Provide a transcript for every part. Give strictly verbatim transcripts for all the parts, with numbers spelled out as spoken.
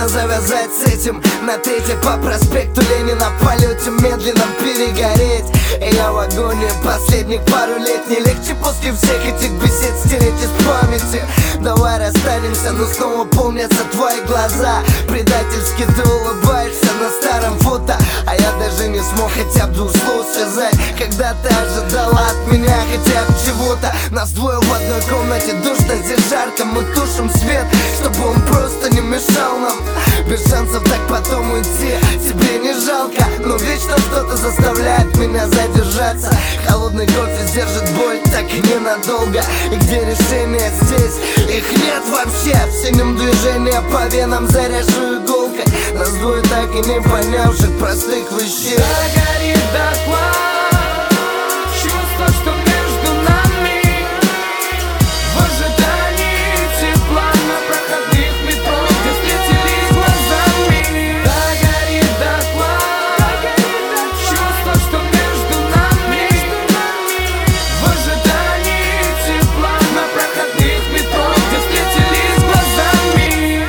нужно завязать с этим. На третьей по проспекту Ленина в полете медленно перегореть. И я в агонии последних пару лет. Не легче после всех этих бесед стереть из памяти. Давай расстанемся, но снова помнятся твои глаза. Предательски ты улыбаешься на старом фото, а я даже не смог хотя бы двух слов связать. Когда ты ожидала от меня хотя бы чего-то. Нас двое в одной комнате, душно, здесь жарко. Мы тушим свет, чтобы он просто не мешал нам. Без шансов так потом уйти тебе не жалко, но вечно что-то заставляет меня задержаться. Холодный кофе сдержит боль так и ненадолго. И где решение здесь? Их нет вообще. В синем движении по венам заряжу иголкой. Нас двое так и не понявших простых вещей. Да горит дотла чувство, что между нами. В ожидании тепла на проходных метро, где встретились глазами. Да горит дотла чувство, что между нами. В ожидании тепла на проходных метро, где встретились глазами.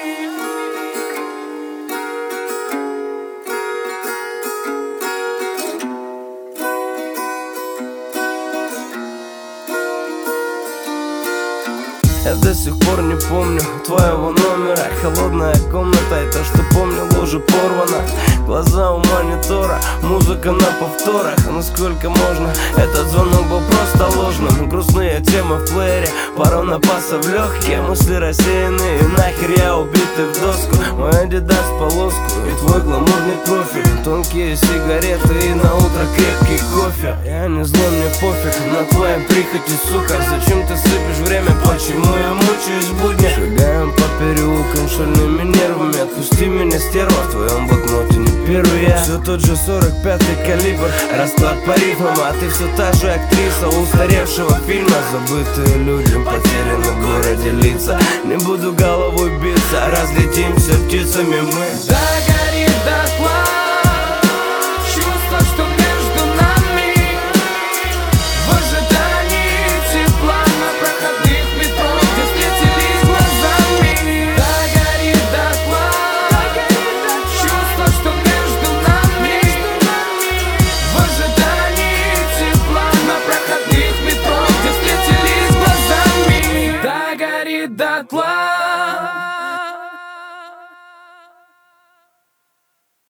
Я до сих пор не помню твоего номера. Холодная комната и то, что помнил, уже порвано. Глаза у монитора, музыка на повторах. Насколько можно, этот звонок был просто ложным. Грустные темы в плеере, пару напасов легкие. Мысли рассеянные, нахер я убитый в доску. Мой адидас полоску и твой гламурный профиль. Тонкие сигареты и на утро крепкий кофе. Я не злой, мне пофиг на твоем прихоти, сука. Зачем ты сыпешь время, почему я мучаюсь в будни? Шагаем по переулкам шальными нервами. Отпусти меня, стерва, в твоем блокноте не первый я. Все тот же сорок пятый калибр, расклад по рифмам. А ты все та же актриса устаревшего фильма. Забытые люди, потеряны в городе лица. Не буду головой биться, разлетимся птицами мы. Да